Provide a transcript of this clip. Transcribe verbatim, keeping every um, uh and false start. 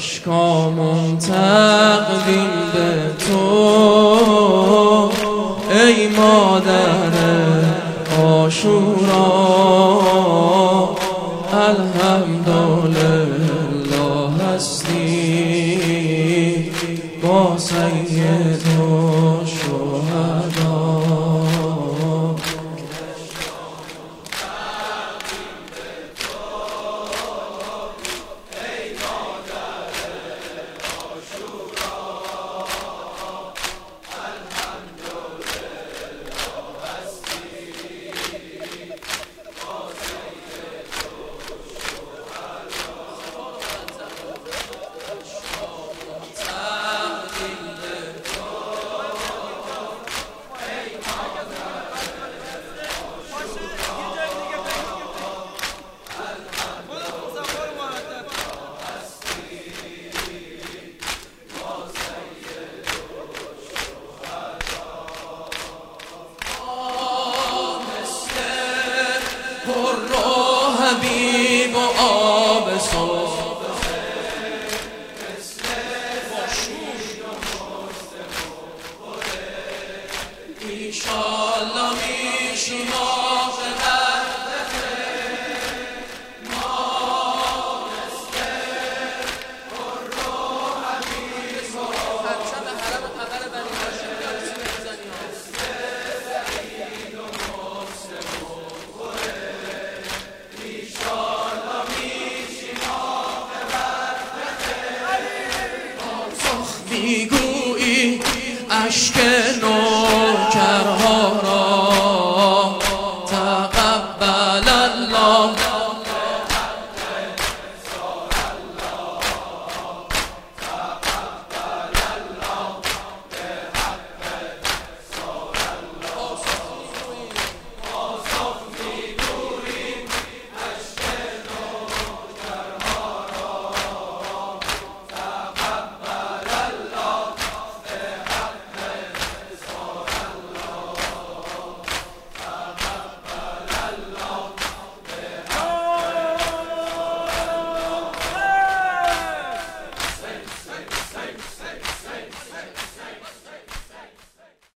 اشکامون تقدیم به تو ای مادر عاشورا. الحمدلله هستی با سید و شهدا. حبیب و آب صبح ایشالله میشیم آخرت ما مثل پر و حبیب و پرچم حرم قمر بنی هاشم یادشون بزنی مثل سعید و مسلم و خوره. ایشالله میشیم آخرت پاسخ میگویی اشک نوکران